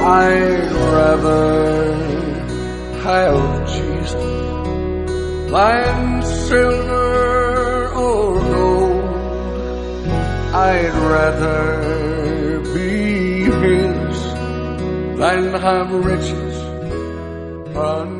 I'd rather have Jesus than silver or gold. I'd rather be His than have riches